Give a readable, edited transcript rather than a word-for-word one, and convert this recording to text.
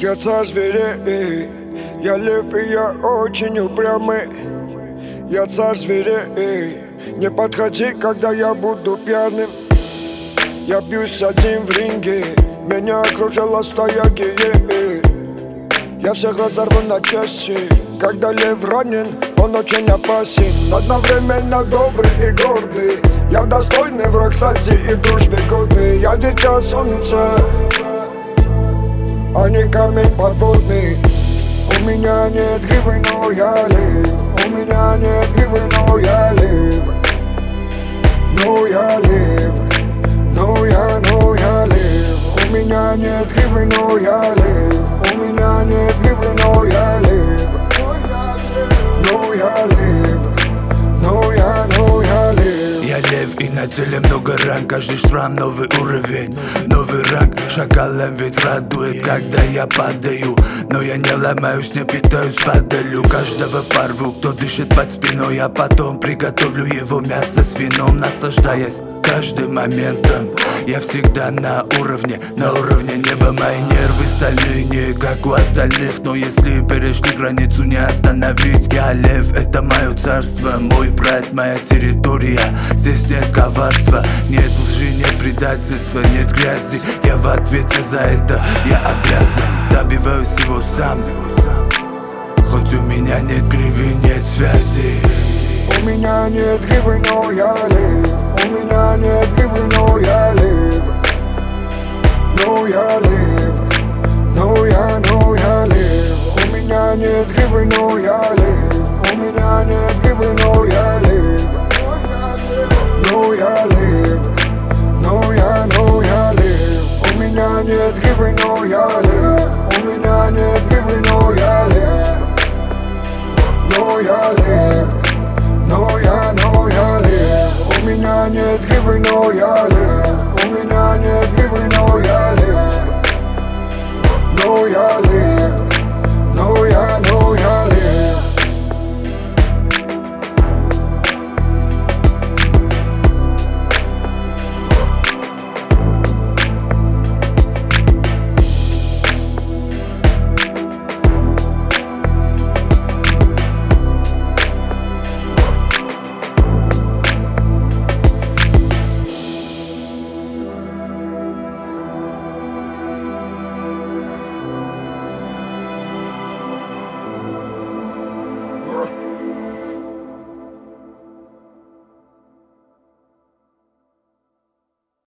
Я царь зверей, я лев и я очень упрямый. Я царь зверей, не подходи, когда я буду пьяным. Я бьюсь один в ринге, меня окружала стая геев. Я всех разорву на части, когда лев ранен, он очень опасен. Одновременно добрый и гордый, я достойный враг, кстати, и в дружбе годный. Я дитя солнца, а не камень подводный. У меня нет гривы, но я лев. У меня нет гривы, но я лев. Но я лев. Но я лев. У меня нет гривы, но я лев. У меня нет гривы, но я лев. Но я лев. Но я лев. Я лев и на теле много ран, каждый шрам новый уровень, новый ранг. Шакалом ведь радует, когда я падаю, но я не ломаюсь, не питаюсь, падалю. Каждого порву, кто дышит под спиной, а потом приготовлю его мясо с вином, наслаждаясь каждым моментом. Я всегда на уровне неба. Мои нервы стали не как у остальных, но если перешли границу, не остановить. Я лев, это мое царство, мой прайд, моя территория. Здесь нет коварства, нет лжи, нет предательства, нет грязи. Я в ответе за это, я обязан, добиваюсь его сам. Хоть у меня нет гривы, нет связи. У меня нет гривы, но я лев. У меня нет гривы, но я лев. Но я лев. Но я лев. У меня нет гривы, но я лев. У меня нет гривы, но я лев. Но я лев. Но я лев. У меня нет гривы,